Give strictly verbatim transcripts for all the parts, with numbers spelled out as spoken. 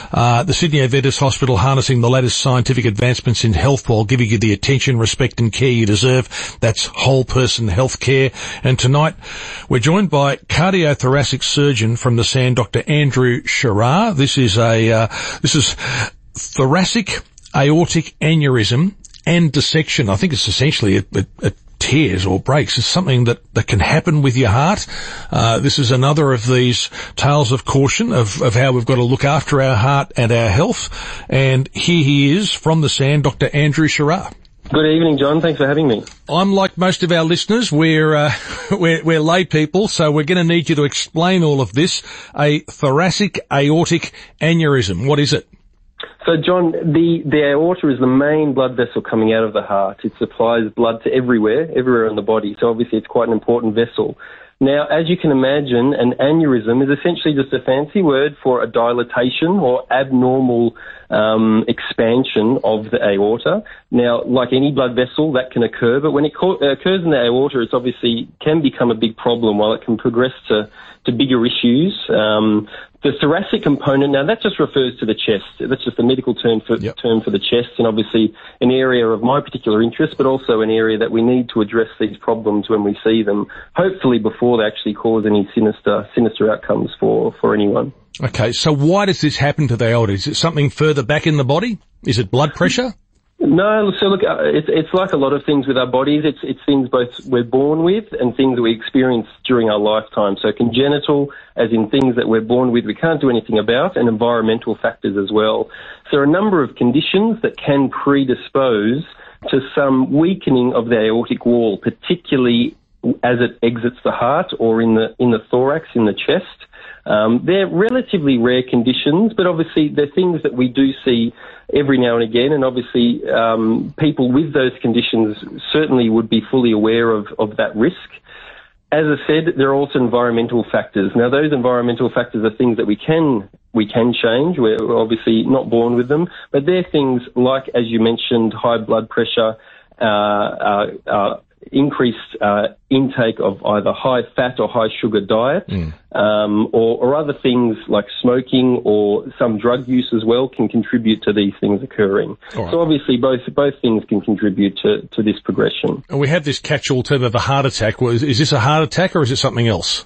Uh, the Sydney Adventist Hospital harnessing the latest scientific advancements in health while giving you the attention, respect and care you deserve. That's whole person health care. And tonight we're joined by cardiothoracic surgeon from the S A N, Doctor Andrew Sharrar. This is a, uh, this is thoracic aortic aneurysm and dissection. I think it's essentially a, a, a tears or breaks. It's something that, that can happen with your heart. Uh, this is another of these tales of caution of, of how we've got to look after our heart and our health. And here he is from the S A N, Doctor Andrew Sharrar. Good evening, John. Thanks for having me. I'm like most of our listeners. We're, uh, we're, we're lay people, so we're going to need you to explain all of this. A thoracic aortic aneurysm. What is it? So, John, the, the aorta is the main blood vessel coming out of the heart. It supplies blood to everywhere, everywhere in the body. So obviously it's quite an important vessel. Now, as you can imagine, an aneurysm is essentially just a fancy word for a dilatation or abnormal um, expansion of the aorta. Now, like any blood vessel, that can occur, but when it co- occurs in the aorta, it obviously can become a big problem while it can progress to, to bigger issues. Um, The thoracic component, now that just refers to the chest. That's just a medical term for, yep. term for the chest, and obviously an area of my particular interest, but also an area that we need to address these problems when we see them, hopefully before they actually cause any sinister sinister outcomes for, for anyone. Okay, so why does this happen to the aorta? Is it something further back in the body? Is it blood pressure? No, so look, uh, it's, it's like a lot of things with our bodies. It's, it's things both we're born with and things that we experience during our lifetime. So congenital, as in things that we're born with we can't do anything about, and environmental factors as well. So there are a number of conditions that can predispose to some weakening of the aortic wall, particularly as it exits the heart or in the, in the thorax, in the chest. Um, they're relatively rare conditions, but obviously they're things that we do see every now and again, and obviously um, people with those conditions certainly would be fully aware of, of that risk. As I said, there are also environmental factors. Now, those environmental factors are things that we can we can change. We're obviously not born with them, but they're things like, as you mentioned, high blood pressure, uh, uh, uh increased uh, intake of either high fat or high sugar diet, mm. um, or, or other things like smoking or some drug use as well can contribute to these things occurring. Right. So obviously both both things can contribute to, to this progression. And we have this catch-all term of a heart attack. Well, is, is this a heart attack or is it something else?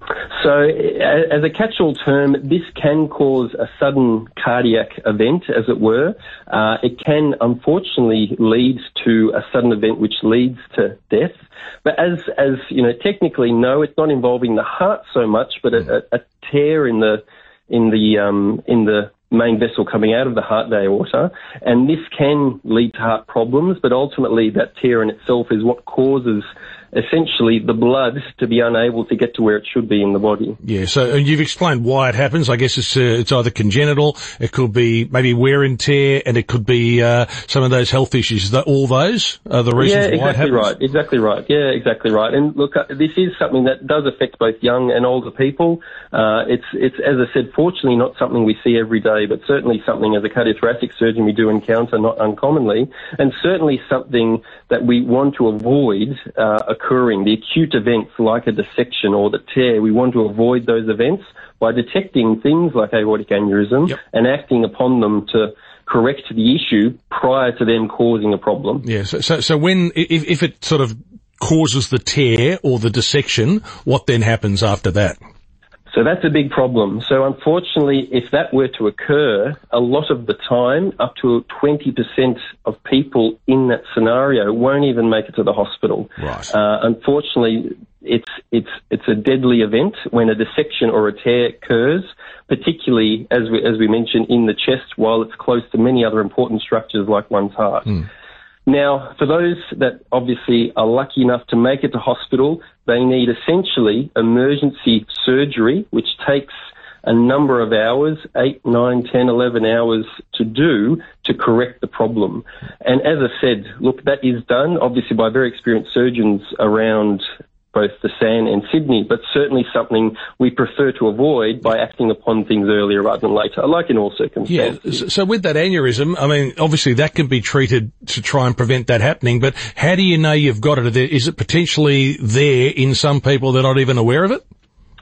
So as a catch-all term, this can cause a sudden cardiac event, as it were. Uh, it can unfortunately lead to a sudden event which leads to death. But as, as you know, technically, no, it's not involving the heart so much, but a, a, a tear in the, in the, um, in the main vessel coming out of the heart, the aorta. And this can lead to heart problems, but ultimately that tear in itself is what causes essentially the blood to be unable to get to where it should be in the body. Yeah, so you've explained why it happens. I guess it's uh, it's either congenital, it could be maybe wear and tear, and it could be uh, some of those health issues. That all those are the reasons yeah, why it happens? Yeah, exactly right. Exactly right. Yeah, exactly right. And look, uh, this is something that does affect both young and older people. Uh, it's, it's, as I said, fortunately not something we see every day, but certainly something as a cardiothoracic surgeon we do encounter not uncommonly, and certainly something that we want to avoid uh, occurring. The acute events like a dissection or the tear, we want to avoid those events by detecting things like aortic aneurysm yep. and acting upon them to correct the issue prior to them causing a problem. Yeah, so, so, so when, if, if it sort of causes the tear or the dissection, what then happens after that? So that's a big problem. So unfortunately, if that were to occur, a lot of the time, up to twenty percent of people in that scenario won't even make it to the hospital. Right. Uh, unfortunately, it's, it's, it's a deadly event when a dissection or a tear occurs, particularly, as we, as we mentioned, in the chest, while it's close to many other important structures like one's heart. Mm. Now, for those that obviously are lucky enough to make it to hospital, they need essentially emergency surgery, which takes a number of hours, eight, nine, ten, eleven hours to do to correct the problem. And as I said, look, that is done obviously by very experienced surgeons around both the S A N and Sydney, but certainly something we prefer to avoid by acting upon things earlier rather than later, like in all circumstances. Yeah, so with that aneurysm, I mean, obviously that can be treated to try and prevent that happening, but how do you know you've got it? Is it potentially there in some people that are not even aware of it?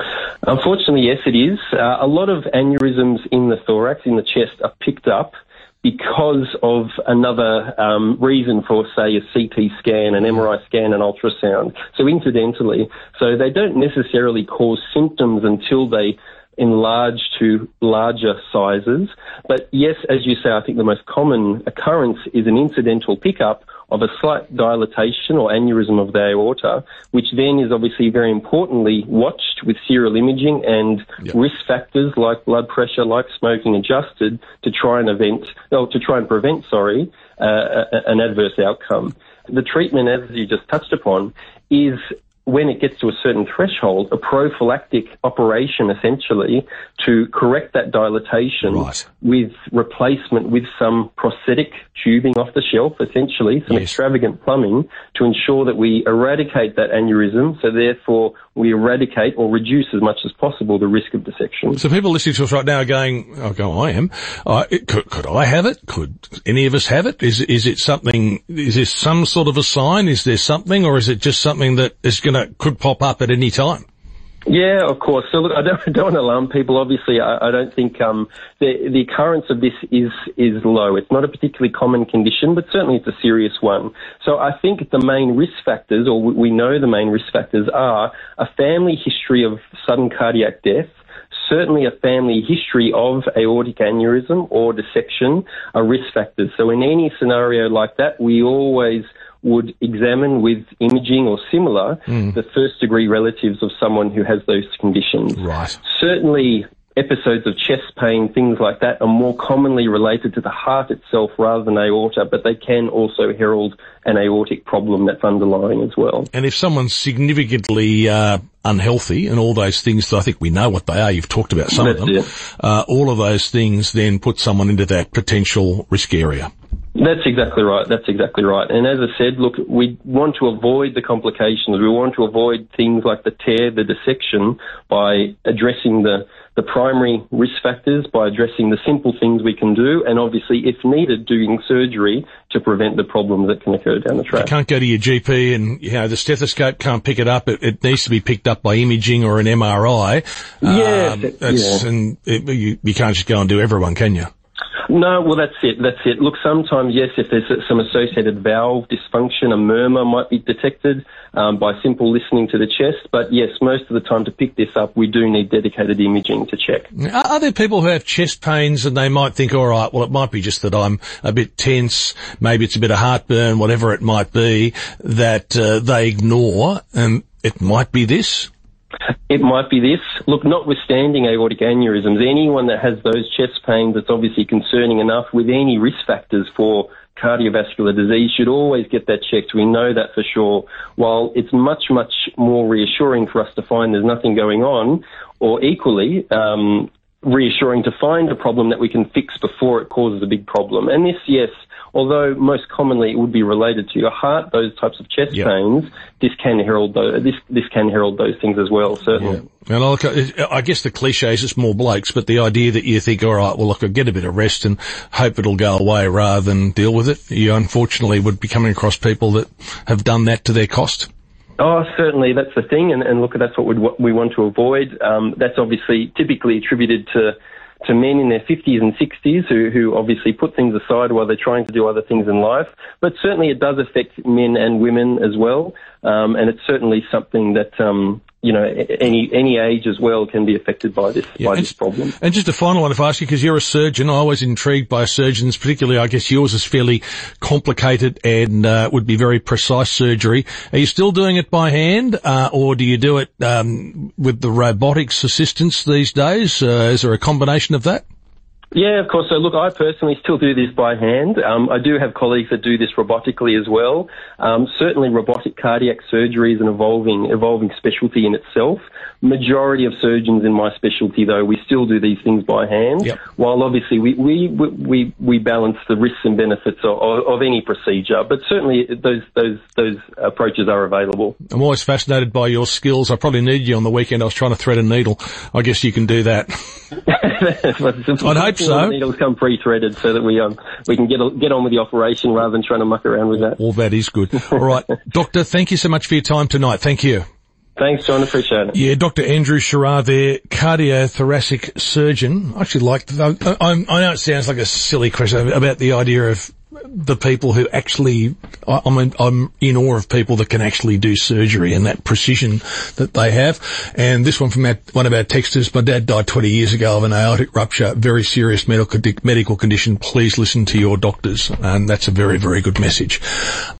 Unfortunately, yes, it is. Uh, a lot of aneurysms in the thorax, in the chest, are picked up because of another um, reason for, say, a C T scan, an M R I scan, an ultrasound. So incidentally, so they don't necessarily cause symptoms until they enlarge to larger sizes. But yes, as you say, I think the most common occurrence is an incidental pickup of a slight dilatation or aneurysm of the aorta, which then is obviously very importantly watched with serial imaging and yep. risk factors like blood pressure, like smoking adjusted to try and event, or to try and prevent, sorry, uh, an adverse outcome. The treatment, as you just touched upon, is when it gets to a certain threshold, a prophylactic operation essentially to correct that dilatation right. with replacement with some prosthetic tubing off the shelf, essentially, some yes. extravagant plumbing to ensure that we eradicate that aneurysm, so therefore we eradicate or reduce as much as possible the risk of dissection. So people listening to us right now are going, oh, go, I am. Uh, it, could, could I have it? Could any of us have it? Is, is it something, is this some sort of a sign? Is there something, or is it just something that is going to, could pop up at any time? Yeah, of course. So look, I don't, I don't want to alarm people. Obviously, I, I don't think um, the, the occurrence of this is is low. It's not a particularly common condition, but certainly it's a serious one. So I think the main risk factors, or we know the main risk factors, are a family history of sudden cardiac death, certainly a family history of aortic aneurysm or dissection are risk factors. So in any scenario like that, we always would examine with imaging or similar mm. the first-degree relatives of someone who has those conditions. Right. Certainly, episodes of chest pain, things like that, are more commonly related to the heart itself rather than aorta, but they can also herald an aortic problem that's underlying as well. And if someone's significantly uh, unhealthy and all those things, that I think we know what they are, you've talked about some that's of them, uh, all of those things then put someone into that potential risk area. That's exactly right. That's exactly right. And as I said, look, we want to avoid the complications. We want to avoid things like the tear, the dissection, by addressing the, the primary risk factors, by addressing the simple things we can do, and obviously, if needed, doing surgery to prevent the problems that can occur down the track. You can't go to your G P and, you know, the stethoscope can't pick it up. It, it needs to be picked up by imaging or an M R I. Yeah. Um, that's, yeah. And it, you, you can't just go and do everyone, can you? No, well, that's it. That's it. Look, sometimes, yes, if there's some associated valve dysfunction, a murmur might be detected um, by simple listening to the chest. But yes, most of the time to pick this up, we do need dedicated imaging to check. Are, are there people who have chest pains and they might think, all right, well, it might be just that I'm a bit tense, maybe it's a bit of heartburn, whatever it might be, that uh, they ignore, and it might be this? It might be this. Look, notwithstanding aortic aneurysms, anyone that has those chest pains that's obviously concerning enough with any risk factors for cardiovascular disease should always get that checked. We know that for sure. While it's much, much more reassuring for us to find there's nothing going on, or equally um, reassuring to find a problem that we can fix before it causes a big problem. And this, yes, although most commonly it would be related to your heart, those types of chest yep. pains, this can herald those, this, this can herald those things as well, certainly. Yeah. And look, I guess the cliche is it's more blokes, but the idea that you think, all right, well, look, I'll get a bit of rest and hope it'll go away rather than deal with it, you unfortunately would be coming across people that have done that to their cost. Oh, certainly, that's the thing, and, and look, that's what we'd, what we want to avoid. Um, that's obviously typically attributed to to men in their fifties and sixties who, who obviously put things aside while they're trying to do other things in life. But certainly it does affect men and women as well. Um, and it's certainly something that, um, you know, any any age as well can be affected by this yeah, by this problem. And just a final one, if I ask you, because you're a surgeon, I'm always intrigued by surgeons, particularly I guess yours is fairly complicated and uh, would be very precise surgery. Are you still doing it by hand, uh, or do you do it um, with the robotics assistance these days? Uh, is there a combination of that? Yeah, of course. So look, I personally still do this by hand. Um, I do have colleagues that do this robotically as well. Um, certainly robotic cardiac surgery is an evolving, evolving specialty in itself. Majority of surgeons in my specialty, though, we still do these things by hand, yep. while obviously we, we, we, we balance the risks and benefits of, of, of any procedure. But certainly those, those, those approaches are available. I'm always fascinated by your skills. I probably needed you on the weekend. I was trying to thread a needle. I guess you can do that. I'd hope so. The needles come pre-threaded so that we um we can get get on with the operation rather than trying to muck around with that. All that is good. All right, Doctor, thank you so much for your time tonight. Thank you. Thanks, John. Appreciate it. Yeah, Doctor Andrew Sharrar there, cardiothoracic surgeon. I actually like, I, I, I know it sounds like a silly question about the idea of the people who actually, I, I mean, I'm in awe of people that can actually do surgery and that precision that they have. And this one from our, one of our texters, my dad died twenty years ago of an aortic rupture, very serious medical, medical condition. Please listen to your doctors. And that's a very, very good message.